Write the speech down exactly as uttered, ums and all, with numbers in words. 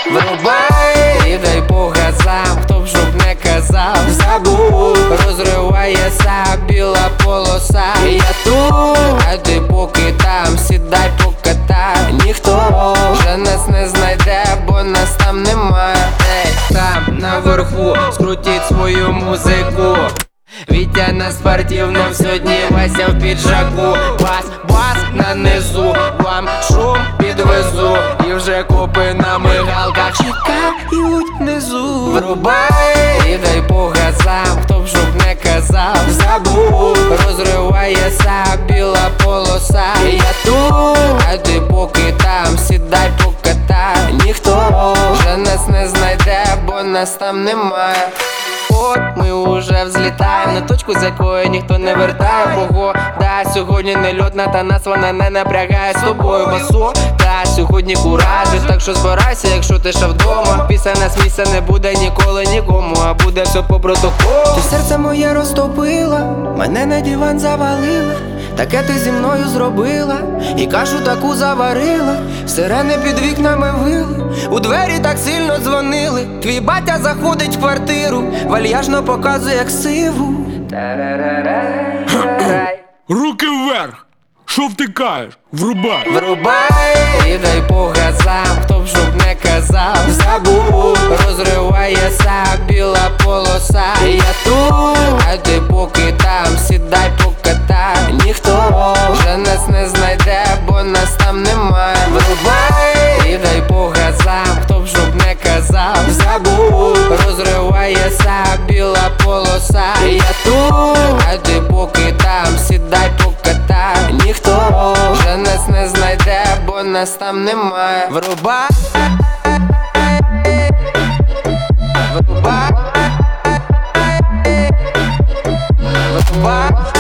Врубай і дай по газам, хто б щоб не казав, забув, розривається біла полоса. І я тут, а ти поки там, сідай покатай. Ніхто вже нас не знайде, бо нас там немає. Ей, там наверху скрутіть свою музику. Вітя на спортивном сьогодні, Вася в піджаку. Бас, бас на низу, вам шум підвезу. І вже копи на мигалках чекають внизу. Врубай і дай по газам, хто б щоб не казав, забув, розривається біла полоса. І я тут, а ти поки там, сідай покатай. Ніхто вже нас не знайде, бо нас там немає. От ми уже взлітаємо на точку, з якої ніхто не вертає. Погода сьогодні не льотна, та нас вона не напрягає. З тобою басо, та сьогодні куражиш. Так що збирайся, якщо ти ще вдома. Після нас місця не буде ніколи нікому, а буде все по протоколу. Ти серце моє розтопила, мене на диван завалила. Таке ти зі мною зробила, і кашу таку заварила. Сирени під вікнами вили, у двері так сильно дзвонили. Твій батя заходить в квартиру, вальяжно показує ксиву. Руки вверх! Що втикаєш? Врубай! Врубай і дай по газам, хто б щоб не казав, забув, розривається біла полоса. І я тут, а ти поки там, сідай покатай. Ніхто вже нас не знайде, бо нас там немає. Врубай і дай по газам, хто б щоб не казав, забув, розривається біла полоса. І я тут, а ти поки там, сідай покатай. Ніхто вже нас не знайде, бо нас там немає. Врубай, врубай, врубай.